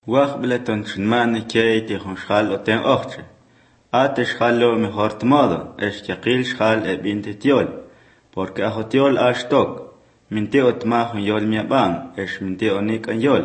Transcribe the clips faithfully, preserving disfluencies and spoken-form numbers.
Wach bileton chinmane kei te hon schal o ten ochche. Ate schalo mejor modo, es que aquel schal e binte tiol. Porque ajo tiol ashtok, minte otma hon yol miaban, es minte onik an yol.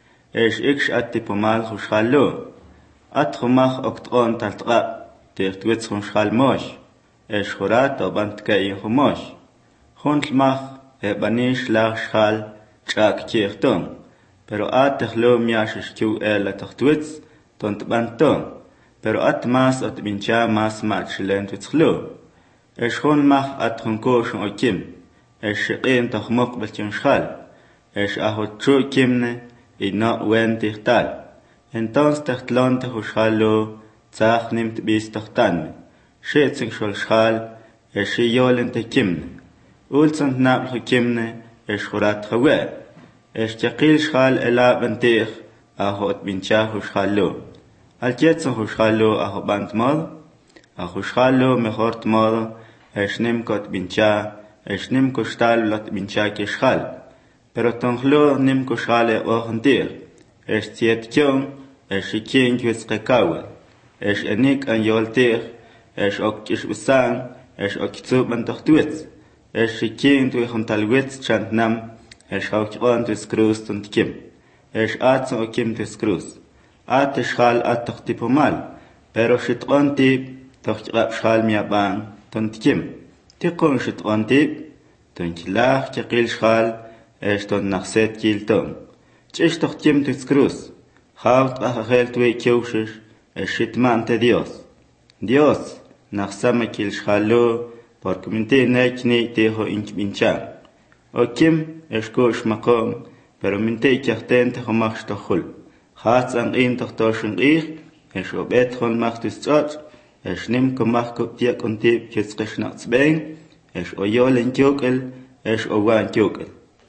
Es iksh ati pomal hu schalo. At humach oktron taltra, tertwitz hon schal mosh. Es jurat o bantkei humosh. Hon tlmach e banish lag schal, chak kierton. Pero at lo miash kiu el atchtwitz tont banton. Pero at mas at bincha mas mach lentwitz lo. Es hon mach at hon kosh o kim. Es shiqin takhmok belchen schal. Es ahot chu kimne ina wen tichtal. Entonces techtlon te hushalo tsach nimt bis tachtan. Shetzing shol schal es yolen te kimne. Ulzant nab kimne es jurat khawe. Es taqil schal ela bentich ahot bincha hushalo. Al jetson hushalo aho bant mod. Aho hushalo mejor mod. Es nim kot bincha. Es nim kostal lot bincha ke schal. Pero tonhlo nim koshale ohantir. Es tiet kyong. Es shikin kwis kekawe. Es enik an yoltir. Es ok kish usang. Es ok tsub an tochtwitz. Es shikin tu hontalwitz chant nam. Es haucht on des Krust und Kim. Es atzo o Kim des Krust. At schal at doch tipomal. Pero shit on tip, doch schal mi abang, tont Kim. Tikon shit on tip, tont lach kil schal, es ton nach set kilton. Chish doch Kim des Krust. Haut achel twe kiushish, es shit man te Dios. Dios, nach sama kil schalo, porque minte nekni teho ink binchan. O Kim es kosh makom, pero minte kyachten te khomach shtokhul. Khats an in tochtoshn ich, es obet khon macht es tsot, es nim komach ko tiek und tip kes reshnats beng, es oyolen tyokel, es owan tyokel.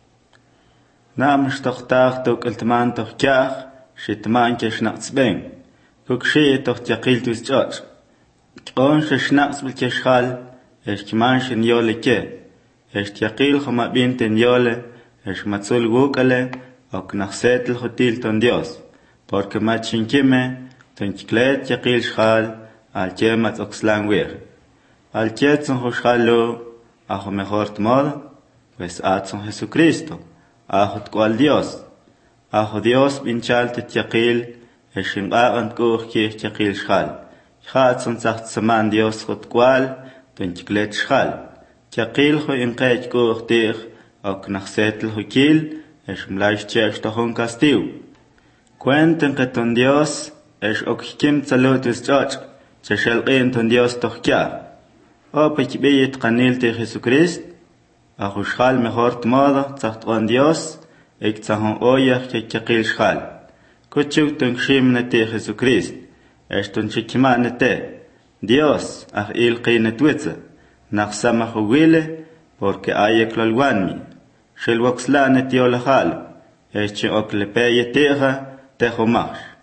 Nam shtochtach tokel tman toch kyach, shitman keshnats beng. Kuk she toch tyakil tus tsot. Kon shnats bil keshal, es kman shin yoleke. Es tiakil khoma binten yole, es matzul gukale, ok nachsetel hotil ton Dios. Porque machinkime, ton klet tiakil shal, al chemat oxlan wir. Al chetson hoshalo, ajo mejor tmodo, pues atson Jesucristo, ajo tkual Dios. Ajo Dios binchal te tiakil, es shimba ant kuch kich tiakil shal. Chatson zacht saman Dios hot kual, ton klet shal. Tiakil ho in kait kuch dich, ok nachsetel ho kil, es mlaich chech tohon kastiu. Cuenten que ton Dios, es ok kim tzalotus choch, cheshel qin ton Dios toch kya. O pechbiyit qanil te Jesucrist, a hushal mejor tmodo, zacht on Dios, ek tzahon oyach ke tiakil shal. Kuchuk ton kshimne te Jesucrist, es ton chikimane te. Dios, ach il qine twitze. Naxama huwile, porque hay clolwanmi. Shel waxlane tiolajal, eche oklepeye teja, tejo mach.